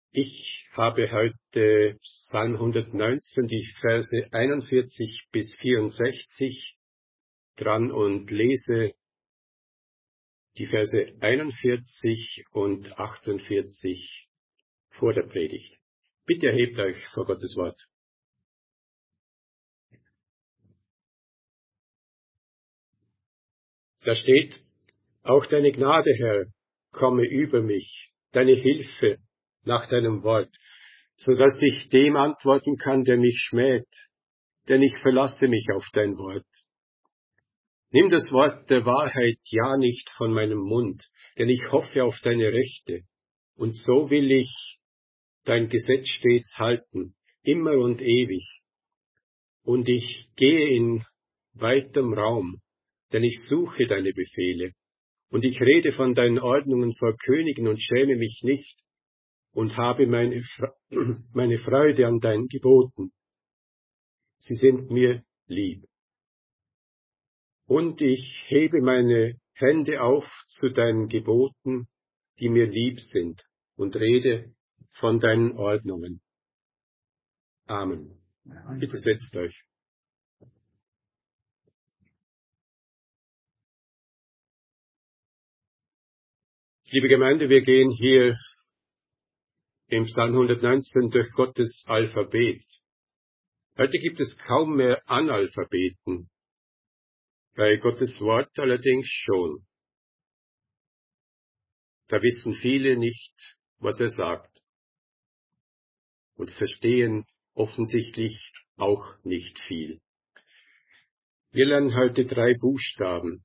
Ich habe heute Psalm 119, die Verse 41 bis 64 dran und lese die Verse 41 und 48 vor der Predigt. Bitte erhebt euch vor Gottes Wort. Da steht: Auch deine Gnade, Herr, komme über mich, deine Hilfe nach deinem Wort, so dass ich dem antworten kann, der mich schmäht, denn ich verlasse mich auf dein Wort. Nimm das Wort der Wahrheit ja nicht von meinem Mund, denn ich hoffe auf deine Rechte, und so will ich dein Gesetz stets halten, immer und ewig. Und ich gehe in weitem Raum, denn ich suche deine Befehle. Und ich rede von deinen Ordnungen vor Königen und schäme mich nicht und habe meine Freude an deinen Geboten. Sie sind mir lieb. Und ich hebe meine Hände auf zu deinen Geboten, die mir lieb sind, und rede von deinen Ordnungen. Amen. Bitte setzt euch. Liebe Gemeinde, wir gehen hier im Psalm 119 durch Gottes Alphabet. Heute gibt es kaum mehr Analphabeten, bei Gottes Wort allerdings schon. Da wissen viele nicht, was er sagt, und verstehen offensichtlich auch nicht viel. Wir lernen heute 3 Buchstaben.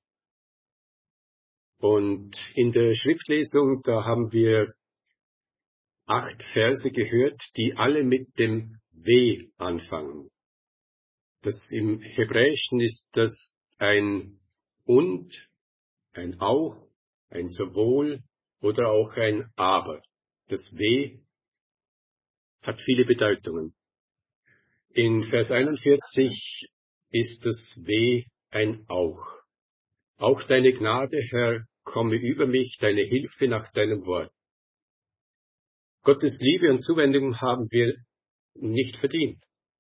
Und in der Schriftlesung, da haben wir 8 Verse gehört, die alle mit dem W anfangen. Im Hebräischen ist das ein und, ein auch, ein sowohl oder auch ein aber. Das W hat viele Bedeutungen. In Vers 41 ist das W ein auch. Auch deine Gnade, Herr, komme über mich, deine Hilfe nach deinem Wort. Gottes Liebe und Zuwendung haben wir nicht verdient.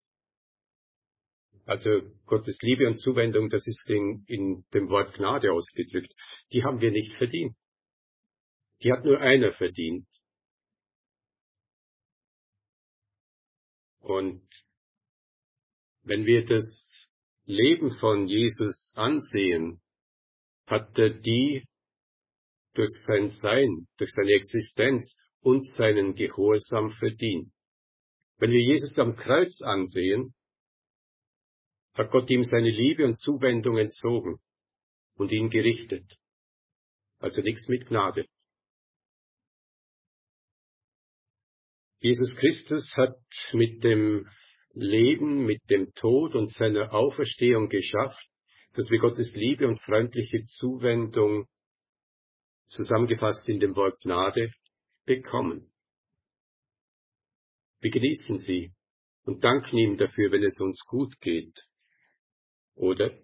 Also Gottes Liebe und Zuwendung, das ist in dem Wort Gnade ausgedrückt. Die haben wir nicht verdient. Die hat nur einer verdient. Und wenn wir das Leben von Jesus ansehen, hat er die durch sein Sein, durch seine Existenz und seinen Gehorsam verdient. Wenn wir Jesus am Kreuz ansehen, hat Gott ihm seine Liebe und Zuwendung entzogen und ihn gerichtet. Also nichts mit Gnade. Jesus Christus hat mit dem Leben, mit dem Tod und seiner Auferstehung geschafft, dass wir Gottes Liebe und freundliche Zuwendung, zusammengefasst in dem Wort Gnade, bekommen. Wir genießen sie und danken ihm dafür, wenn es uns gut geht. Oder?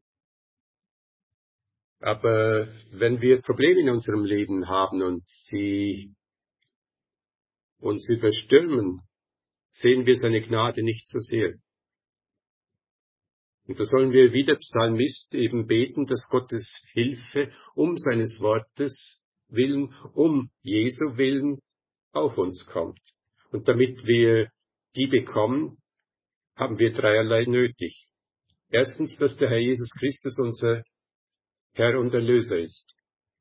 Aber wenn wir Probleme in unserem Leben haben und sie uns überstürmen, sehen wir seine Gnade nicht so sehr. Und da sollen wir wie der Psalmist eben beten, dass Gottes Hilfe um seines Wortes willen, um Jesu willen auf uns kommt. Und damit wir die bekommen, haben wir dreierlei nötig. Erstens, dass der Herr Jesus Christus unser Herr und Erlöser ist.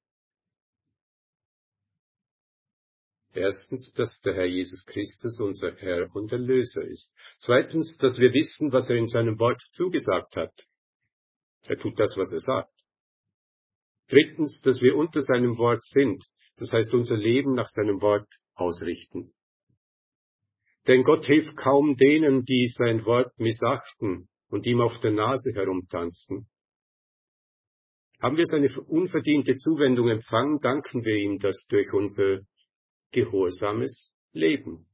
Erstens, dass der Herr Jesus Christus unser Herr und Erlöser ist. Zweitens, dass wir wissen, was er in seinem Wort zugesagt hat. Er tut das, was er sagt. Drittens, dass wir unter seinem Wort sind. Das heißt, unser Leben nach seinem Wort ausrichten. Denn Gott hilft kaum denen, die sein Wort missachten und ihm auf der Nase herumtanzen. Haben wir seine unverdiente Zuwendung empfangen, danken wir ihm das durch unser gehorsames Leben.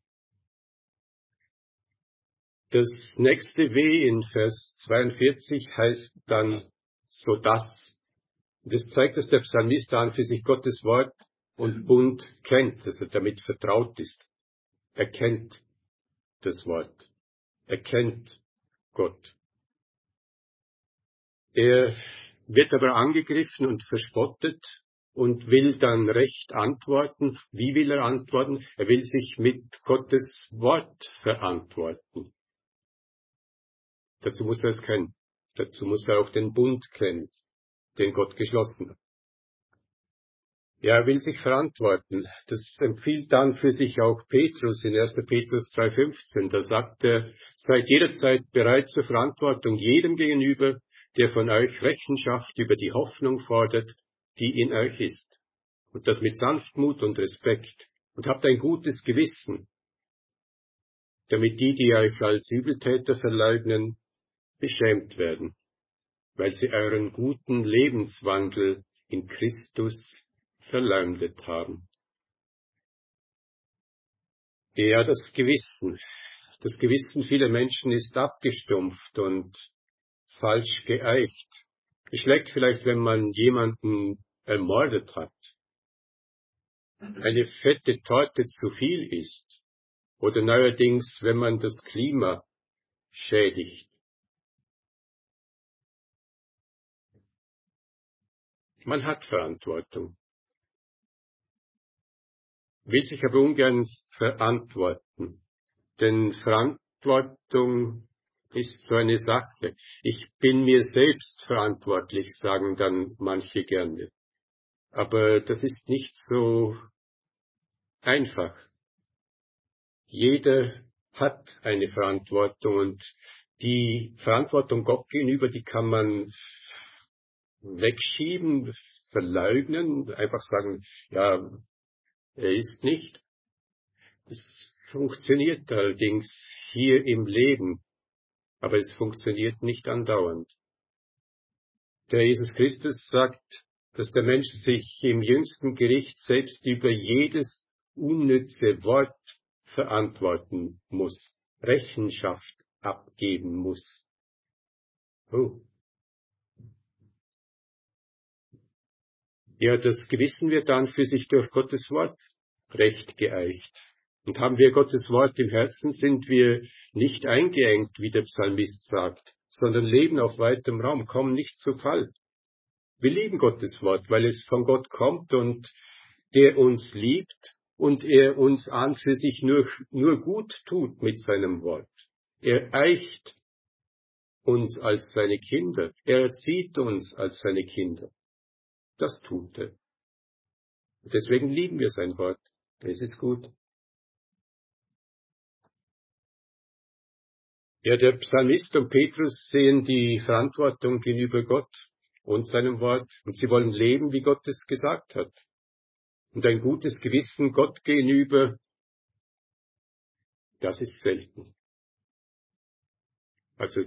Das nächste W in Vers 42 heißt dann so das. Das zeigt, dass der Psalmist an für sich Gottes Wort und Bund kennt, dass er damit vertraut ist. Er kennt das Wort. Er kennt Gott. Er wird aber angegriffen und verspottet und will dann recht antworten. Wie will er antworten? Er will sich mit Gottes Wort verantworten. Dazu muss er es kennen. Dazu muss er auch den Bund kennen, den Gott geschlossen hat. Ja, er will sich verantworten. Das empfiehlt dann für sich auch Petrus in 1. Petrus 3,15. Da sagt er, seid jederzeit bereit zur Verantwortung jedem gegenüber, der von euch Rechenschaft über die Hoffnung fordert, die in euch ist. Und das mit Sanftmut und Respekt. Und habt ein gutes Gewissen, damit die euch als Übeltäter verleugnen, beschämt werden, weil sie euren guten Lebenswandel in Christus verleumdet haben. Ja, das Gewissen. Das Gewissen vieler Menschen ist abgestumpft und falsch geeicht. Es schlägt vielleicht, wenn man jemanden ermordet hat, eine fette Torte zu viel isst, oder neuerdings, wenn man das Klima schädigt. Man hat Verantwortung, will sich aber ungern verantworten, denn Verantwortung ist so eine Sache. Ich bin mir selbst verantwortlich, sagen dann manche gerne. Aber das ist nicht so einfach. Jeder hat eine Verantwortung und die Verantwortung Gott gegenüber, die kann man wegschieben, verleugnen, einfach sagen, ja, er ist nicht. Es funktioniert allerdings hier im Leben, aber es funktioniert nicht andauernd. Der Jesus Christus sagt, dass der Mensch sich im jüngsten Gericht selbst über jedes unnütze Wort verantworten muss, Rechenschaft abgeben muss. Oh. Ja, das Gewissen wird dann für sich durch Gottes Wort recht geeicht. Und haben wir Gottes Wort im Herzen, sind wir nicht eingeengt, wie der Psalmist sagt, sondern leben auf weitem Raum, kommen nicht zu Fall. Wir lieben Gottes Wort, weil es von Gott kommt und der uns liebt und er uns an für sich nur gut tut mit seinem Wort. Er eicht uns als seine Kinder. Er erzieht uns als seine Kinder. Das tut er. Deswegen lieben wir sein Wort. Es ist gut. Ja, der Psalmist und Petrus sehen die Verantwortung gegenüber Gott und seinem Wort und sie wollen leben, wie Gott es gesagt hat. Und ein gutes Gewissen Gott gegenüber, das ist selten. Also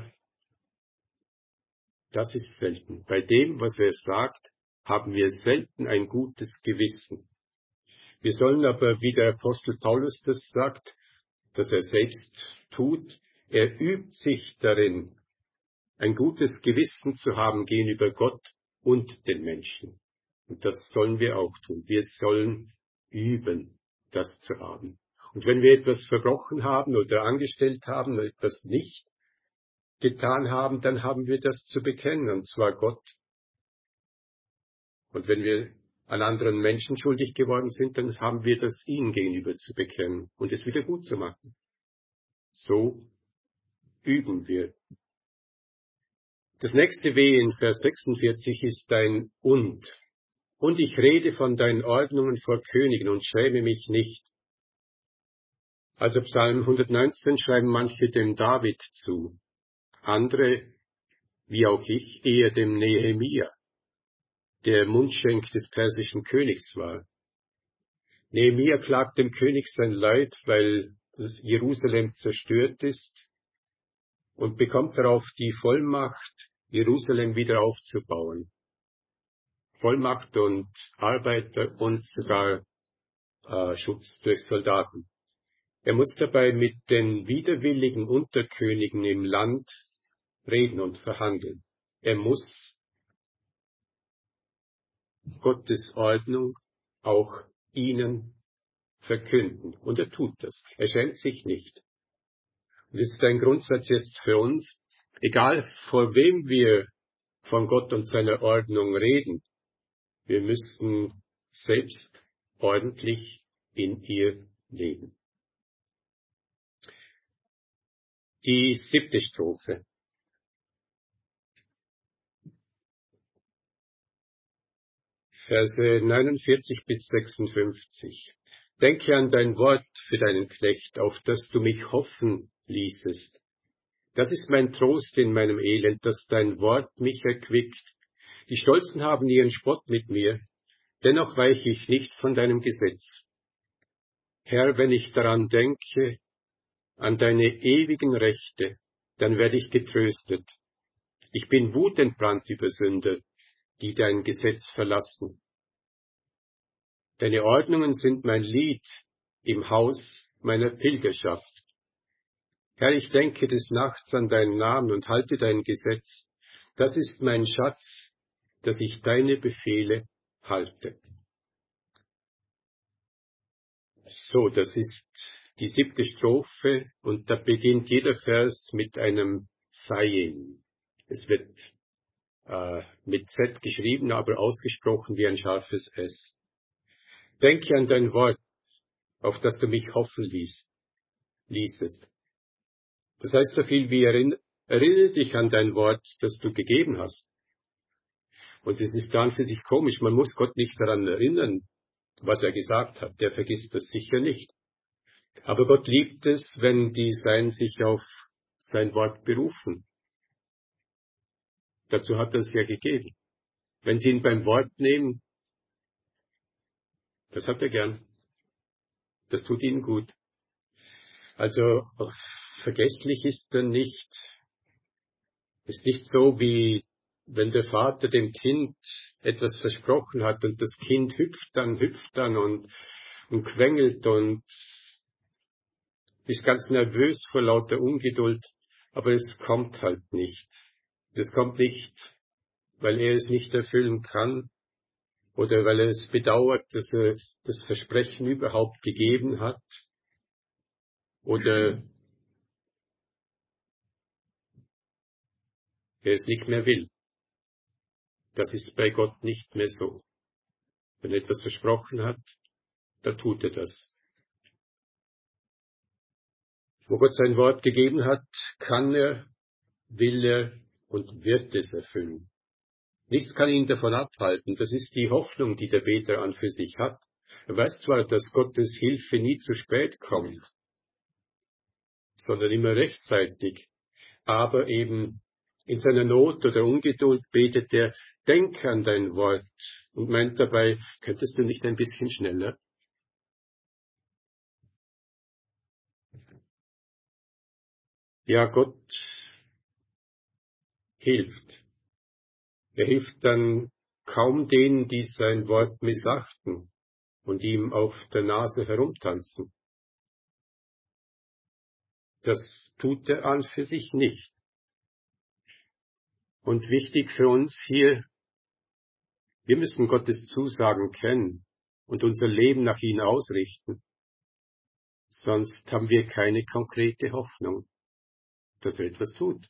das ist selten. Bei dem, was er sagt, haben wir selten ein gutes Gewissen. Wir sollen aber, wie der Apostel Paulus das sagt, dass er selbst tut, er übt sich darin, ein gutes Gewissen zu haben gegenüber Gott und den Menschen. Und das sollen wir auch tun. Wir sollen üben, das zu haben. Und wenn wir etwas verbrochen haben oder angestellt haben oder etwas nicht getan haben, dann haben wir das zu bekennen, und zwar Gott. Und wenn wir an anderen Menschen schuldig geworden sind, dann haben wir das ihnen gegenüber zu bekennen und es wieder gut zu machen. So üben wir. Das nächste W in Vers 46 ist ein Und. Und ich rede von deinen Ordnungen vor Königen und schäme mich nicht. Also Psalm 119 schreiben manche dem David zu, andere, wie auch ich, eher dem Nehemia, der Mundschenk des persischen Königs war. Nehemia klagt dem König sein Leid, weil das Jerusalem zerstört ist und bekommt darauf die Vollmacht, Jerusalem wieder aufzubauen. Vollmacht und Arbeiter und sogar Schutz durch Soldaten. Er muss dabei mit den widerwilligen Unterkönigen im Land reden und verhandeln. Er muss Gottes Ordnung auch ihnen verkünden. Und er tut das. Er schämt sich nicht. Und das ist ein Grundsatz jetzt für uns, egal vor wem wir von Gott und seiner Ordnung reden, wir müssen selbst ordentlich in ihr leben. Die 7. Strophe. Verse 49 bis 56. Denke an dein Wort für deinen Knecht, auf das du mich hoffen ließest. Das ist mein Trost in meinem Elend, dass dein Wort mich erquickt. Die Stolzen haben ihren Spott mit mir, dennoch weiche ich nicht von deinem Gesetz. Herr, wenn ich daran denke, an deine ewigen Rechte, dann werde ich getröstet. Ich bin wutentbrannt über Sünder, die dein Gesetz verlassen. Deine Ordnungen sind mein Lied im Haus meiner Pilgerschaft. Herr, ich denke des Nachts an deinen Namen und halte dein Gesetz. Das ist mein Schatz, dass ich deine Befehle halte. So, das ist die 7. Strophe und da beginnt jeder Vers mit einem Seien. Es wird mit Z geschrieben, aber ausgesprochen wie ein scharfes S. Denke an dein Wort, auf das du mich hoffen ließest. Das heißt so viel wie erinnere dich an dein Wort, das du gegeben hast. Und es ist dann für sich komisch, man muss Gott nicht daran erinnern, was er gesagt hat, der vergisst das sicher nicht. Aber Gott liebt es, wenn die Seinen sich auf sein Wort berufen. Dazu hat er es ja gegeben. Wenn sie ihn beim Wort nehmen, das hat er gern. Das tut ihnen gut. Also vergesslich ist er nicht. Ist nicht so, wie wenn der Vater dem Kind etwas versprochen hat und das Kind hüpft dann und quengelt und ist ganz nervös vor lauter Ungeduld, aber es kommt halt nicht. Es kommt nicht, weil er es nicht erfüllen kann oder weil er es bedauert, dass er das Versprechen überhaupt gegeben hat oder er es nicht mehr will. Das ist bei Gott nicht mehr so. Wenn er etwas versprochen hat, da tut er das. Wo Gott sein Wort gegeben hat, kann er, will er und wird es erfüllen. Nichts kann ihn davon abhalten. Das ist die Hoffnung, die der Beter an für sich hat. Er weiß zwar, dass Gottes Hilfe nie zu spät kommt, sondern immer rechtzeitig, aber eben in seiner Not oder Ungeduld betet er, denk an dein Wort und meint dabei, könntest du nicht ein bisschen schneller? Ja, Gott hilft. Er hilft dann kaum denen, die sein Wort missachten und ihm auf der Nase herumtanzen. Das tut er an für sich nicht. Und wichtig für uns hier, wir müssen Gottes Zusagen kennen und unser Leben nach ihnen ausrichten. Sonst haben wir keine konkrete Hoffnung, dass er etwas tut.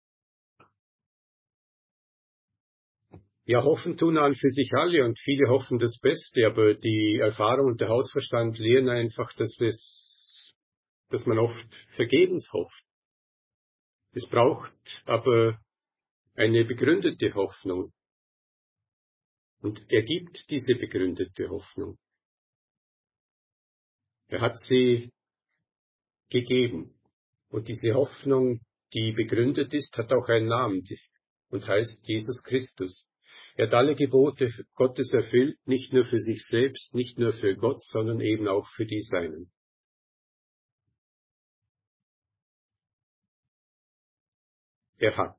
Ja, hoffen tun an für sich alle und viele hoffen das Beste, aber die Erfahrung und der Hausverstand lehren einfach, dass man oft vergebens hofft. Es braucht aber eine begründete Hoffnung. Und er gibt diese begründete Hoffnung. Er hat sie gegeben. Und diese Hoffnung, die begründet ist, hat auch einen Namen und heißt Jesus Christus. Er hat alle Gebote Gottes erfüllt, nicht nur für sich selbst, nicht nur für Gott, sondern eben auch für die Seinen. Er hat.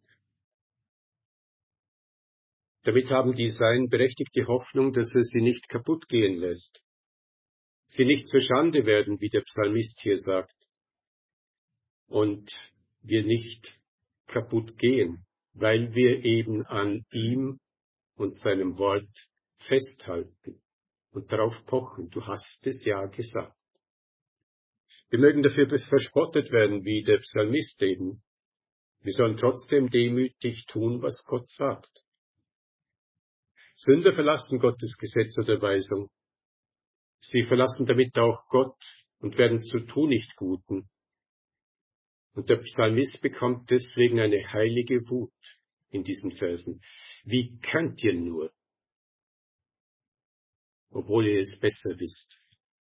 Damit haben die Seinen berechtigte Hoffnung, dass er sie nicht kaputt gehen lässt. Sie nicht zur Schande werden, wie der Psalmist hier sagt. Und wir nicht kaputt gehen, weil wir eben an ihm und seinem Wort festhalten und darauf pochen. Du hast es ja gesagt. Wir mögen dafür verspottet werden, wie der Psalmist eben. Wir sollen trotzdem demütig tun, was Gott sagt. Sünder verlassen Gottes Gesetz oder Weisung. Sie verlassen damit auch Gott und werden zu Tunichtguten. Und der Psalmist bekommt deswegen eine heilige Wut in diesen Versen. Wie könnt ihr nur, obwohl ihr es besser wisst?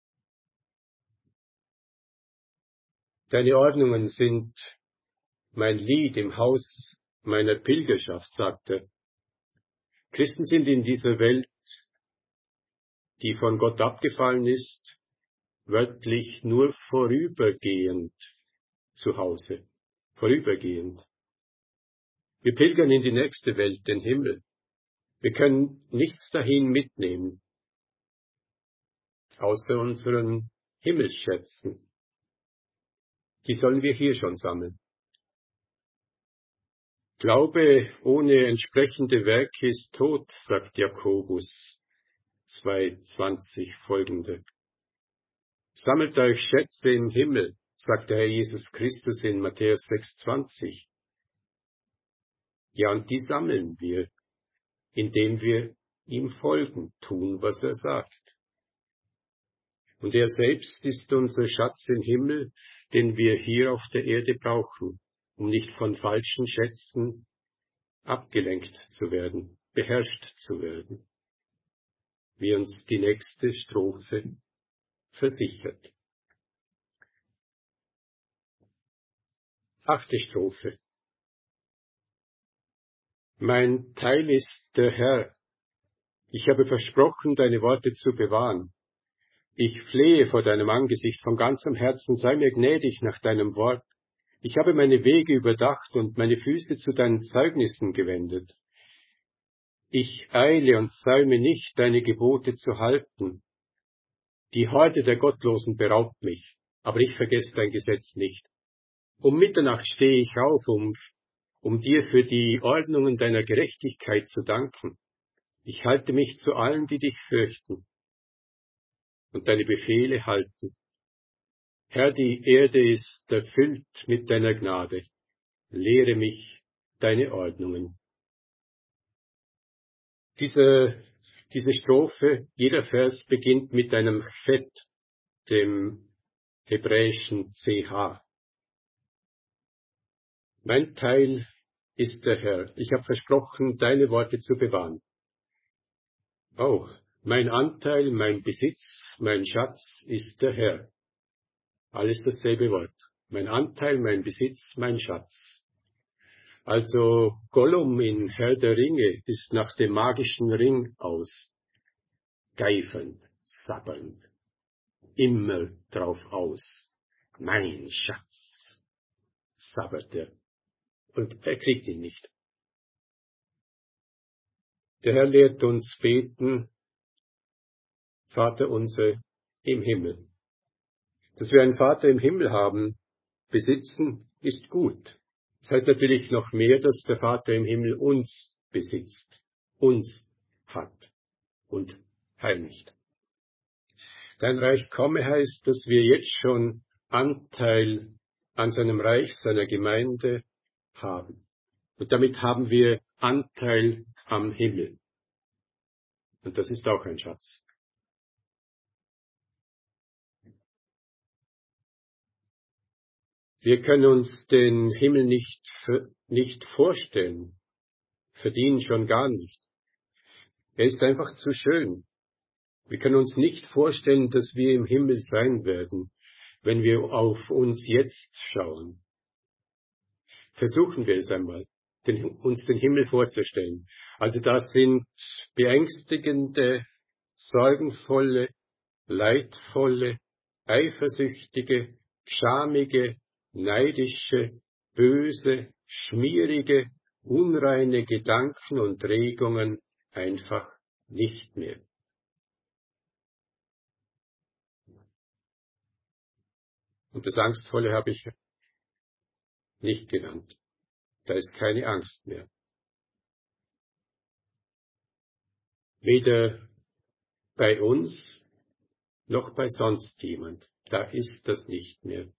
Deine Ordnungen sind mein Lied im Haus meiner Pilgerschaft, sagt er. Christen sind in dieser Welt, die von Gott abgefallen ist, wörtlich nur vorübergehend zu Hause. Vorübergehend. Wir pilgern in die nächste Welt, den Himmel. Wir können nichts dahin mitnehmen, außer unseren Himmelsschätzen. Die sollen wir hier schon sammeln. Glaube ohne entsprechende Werke ist tot, sagt Jakobus 2,20 folgende. Sammelt euch Schätze im Himmel, sagt der Herr Jesus Christus in Matthäus 6,20. Ja, und die sammeln wir, indem wir ihm folgen, tun, was er sagt. Und er selbst ist unser Schatz im Himmel, den wir hier auf der Erde brauchen, um nicht von falschen Schätzen abgelenkt zu werden, beherrscht zu werden, wie uns die nächste Strophe versichert. 8. Strophe. Mein Teil ist der Herr. Ich habe versprochen, deine Worte zu bewahren. Ich flehe vor deinem Angesicht von ganzem Herzen, sei mir gnädig nach deinem Wort. Ich habe meine Wege überdacht und meine Füße zu deinen Zeugnissen gewendet. Ich eile und säume nicht, deine Gebote zu halten. Die Horde der Gottlosen beraubt mich, aber ich vergesse dein Gesetz nicht. Um Mitternacht stehe ich auf, um dir für die Ordnungen deiner Gerechtigkeit zu danken. Ich halte mich zu allen, die dich fürchten und deine Befehle halten. Herr, die Erde ist erfüllt mit deiner Gnade. Lehre mich deine Ordnungen. Diese Strophe, jeder Vers beginnt mit einem Chet, dem hebräischen CH. Mein Teil ist der Herr. Ich habe versprochen, deine Worte zu bewahren. Oh, mein Anteil, mein Besitz, mein Schatz ist der Herr. Alles dasselbe Wort. Mein Anteil, mein Besitz, mein Schatz. Also Gollum in Herr der Ringe ist nach dem magischen Ring aus. Geifernd, sabbernd, immer drauf aus. Mein Schatz, sabbert er. Und er kriegt ihn nicht. Der Herr lehrt uns beten, Vater unser im Himmel. Dass wir einen Vater im Himmel haben, besitzen, ist gut. Das heißt natürlich noch mehr, dass der Vater im Himmel uns besitzt, uns hat und heiligt. Dein Reich komme heißt, dass wir jetzt schon Anteil an seinem Reich, seiner Gemeinde haben. Und damit haben wir Anteil am Himmel. Und das ist auch ein Schatz. Wir können uns den Himmel nicht vorstellen, verdienen schon gar nicht. Er ist einfach zu schön. Wir können uns nicht vorstellen, dass wir im Himmel sein werden, wenn wir auf uns jetzt schauen. Versuchen wir es einmal, uns den Himmel vorzustellen. Also das sind beängstigende, sorgenvolle, leidvolle, eifersüchtige, schamige, neidische, böse, schmierige, unreine Gedanken und Regungen einfach nicht mehr. Und das Angstvolle habe ich nicht genannt. Da ist keine Angst mehr. Weder bei uns noch bei sonst jemand. Da ist das nicht mehr.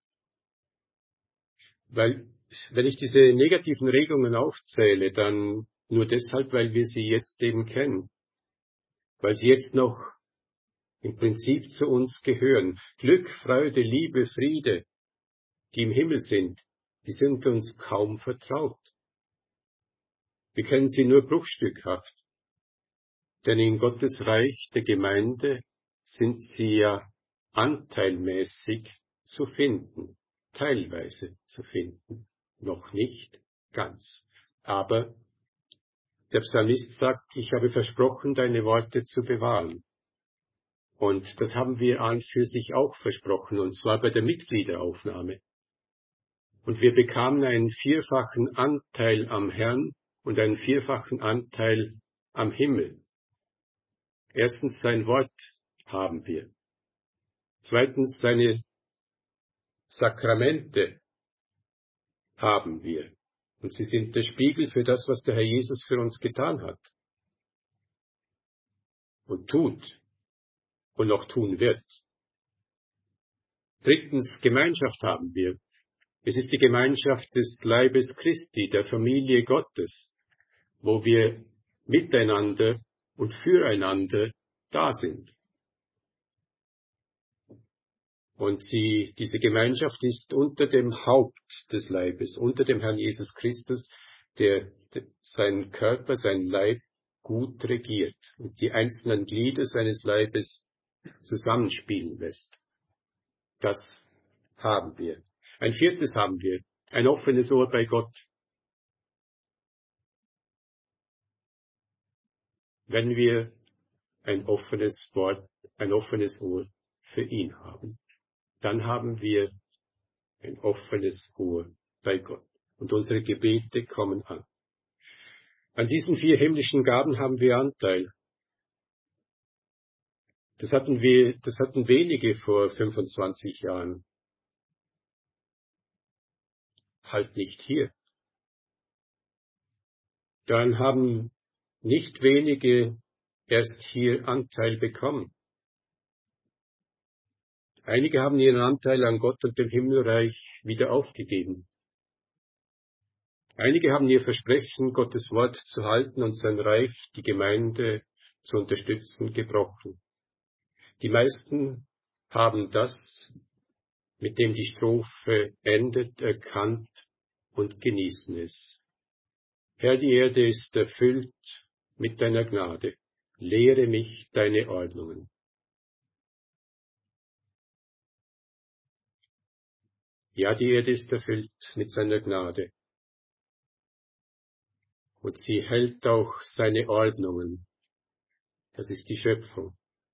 Weil, wenn ich diese negativen Regungen aufzähle, dann nur deshalb, weil wir sie jetzt eben kennen. Weil sie jetzt noch im Prinzip zu uns gehören. Glück, Freude, Liebe, Friede, die im Himmel sind, die sind uns kaum vertraut. Wir kennen sie nur bruchstückhaft. Denn in Gottes Reich der Gemeinde sind sie ja anteilmäßig zu finden, teilweise zu finden, noch nicht ganz. Aber der Psalmist sagt, ich habe versprochen, deine Worte zu bewahren. Und das haben wir an für sich auch versprochen, und zwar bei der Mitgliederaufnahme. Und wir bekamen einen vierfachen Anteil am Herrn und einen vierfachen Anteil am Himmel. Erstens, sein Wort haben wir. Zweitens, seine Sakramente haben wir. Und sie sind der Spiegel für das, was der Herr Jesus für uns getan hat und tut und noch tun wird. Drittens, Gemeinschaft haben wir. Es ist die Gemeinschaft des Leibes Christi, der Familie Gottes, wo wir miteinander und füreinander da sind. Und diese Gemeinschaft ist unter dem Haupt des Leibes, unter dem Herrn Jesus Christus, der seinen Körper, seinen Leib gut regiert und die einzelnen Glieder seines Leibes zusammenspielen lässt. Das haben wir. Ein viertes haben wir, ein offenes Ohr bei Gott. Wenn wir ein offenes Wort, ein offenes Ohr für ihn haben, dann haben wir ein offenes Ohr bei Gott. Und unsere Gebete kommen an. An diesen 4 himmlischen Gaben haben wir Anteil. Das hatten wenige vor 25 Jahren. Halt nicht hier. Dann haben nicht wenige erst hier Anteil bekommen. Einige haben ihren Anteil an Gott und dem Himmelreich wieder aufgegeben. Einige haben ihr Versprechen, Gottes Wort zu halten und sein Reich, die Gemeinde zu unterstützen, gebrochen. Die meisten haben das, mit dem die Strophe endet, erkannt und genießen es. Herr, die Erde ist erfüllt mit deiner Gnade. Lehre mich deine Ordnungen. Ja, die Erde ist erfüllt mit seiner Gnade. Und sie hält auch seine Ordnungen. Das ist die Schöpfung.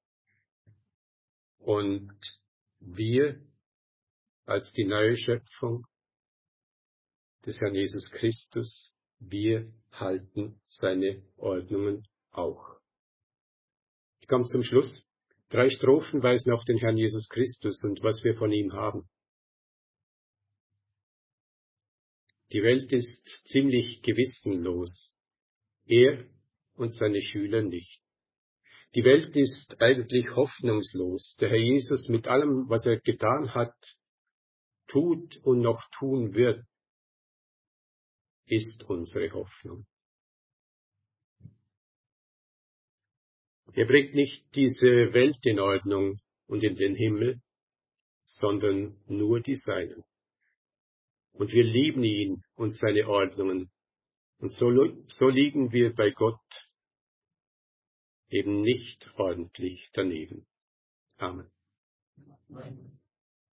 Und wir als die neue Schöpfung des Herrn Jesus Christus, wir halten seine Ordnungen auch. Ich komme zum Schluss. 3 Strophen weisen auf den Herrn Jesus Christus und was wir von ihm haben. Die Welt ist ziemlich gewissenlos. Er und seine Schüler nicht. Die Welt ist eigentlich hoffnungslos. Der Herr Jesus mit allem, was er getan hat, tut und noch tun wird, ist unsere Hoffnung. Er bringt nicht diese Welt in Ordnung und in den Himmel, sondern nur die Seinen. Und wir lieben ihn und seine Ordnungen. Und so liegen wir bei Gott eben nicht ordentlich daneben. Amen.